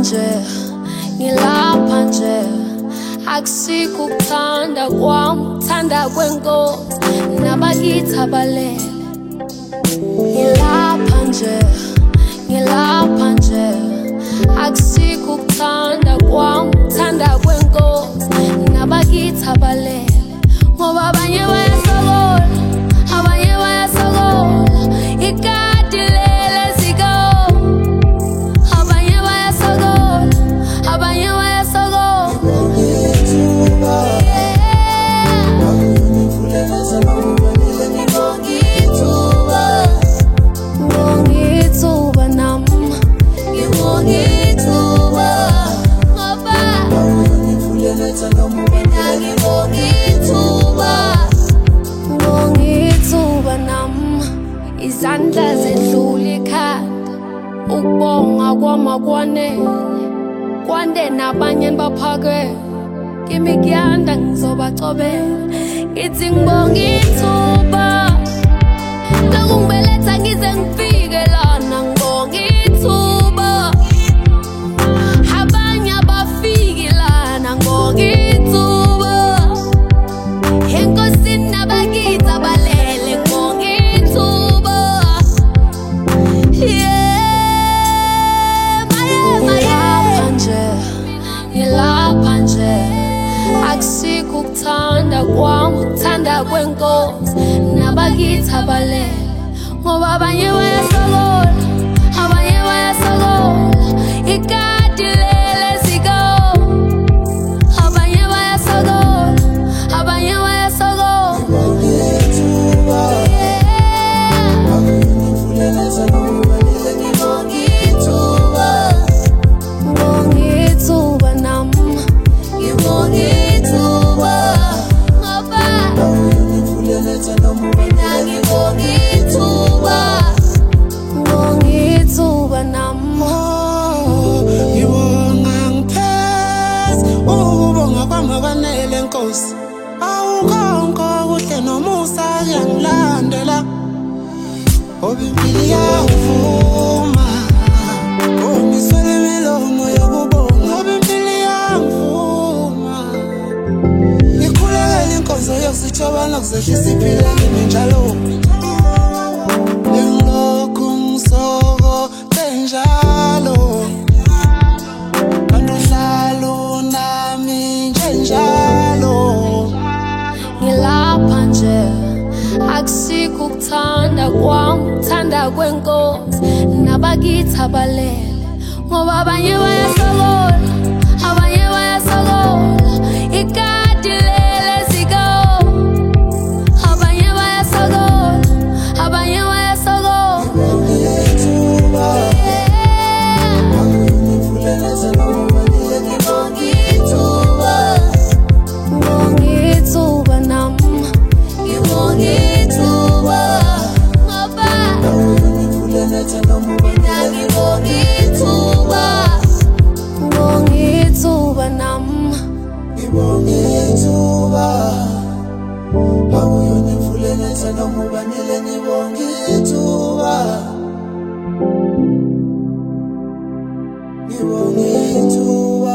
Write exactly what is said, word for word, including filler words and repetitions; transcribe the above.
nje, ngilapha nje. Akusikho ukuthanda kwami, ukuthanda kwenkosi nabakithi abalele. Ngilapha nje, ngilapha nje. Akusikho ukuthanda kwami, ukuthanda kwenkosi nabakithi abalele. Ngoba abanye bayasokola, abanye bayasokola, ikati lele ziko. Abanye bayasokola, abanye bayasokola. Ngongithuba nami, ngibongithuba ngoba ngibongithuba, ngibongithuba nami. Izandla zedlula ikhanda, ukubonga kwami akwanele. Kwande nabanye baphakeme, kimi kuyanda ngizobacobela. Ngithi ngibongithuba, lokungibeletha ngize ngifike lana. Ngibongithuba, abanye abafiki lana. Ngibongithuba, enkosini nabakithi abalele. Ngibongithuba, yeah, maye maye. Ngilapha nje, ngilapha nje. Akusikho ukuthanda kwami, ukuthanda kwenkosi nabakithi abalele. Ngoba abanye bayasokola, abanye bayasokola, ikati lele ziko. Abanye bayasokola, abanye bayasokola. Ngibongithuba, ngibongithuba nami, ngibongithuba ngoba mina ngibongithuba, ngibongithuba nami. Ngibonga ngipheza ukubonga kwami akwanele Nkosi. Awukonke okuhle nomusa kuyangilandela, ngoba impilo iyangivuma. Ungiswele imilomo yokubonga, ngoba impilo iyangivuma. Ngikhulekela inkonzo yokusithobana kuzehlisa impilo yami njalo. Ngilokhu ngisokoze njalo, anohlalo nami njenjalo. Ngilapha nje, akusikho ukuthanda kwami, ukuthanda kwenkosi nabakithi abalele. Ngoba abanye bayasokola, abanye bayasokola, ikati lele ziko. Abanye bayasokola, abanye bayasokola. Ngibongithuba, ngibongithuba, ngibongithuba nami, ngibongithuba ngoba mina ngibongithuba, ngibongithuba nami. ngibongithuba. Awuyo ngivule nethemba noma ubanile. Ngibongithuba, ngibongithuba.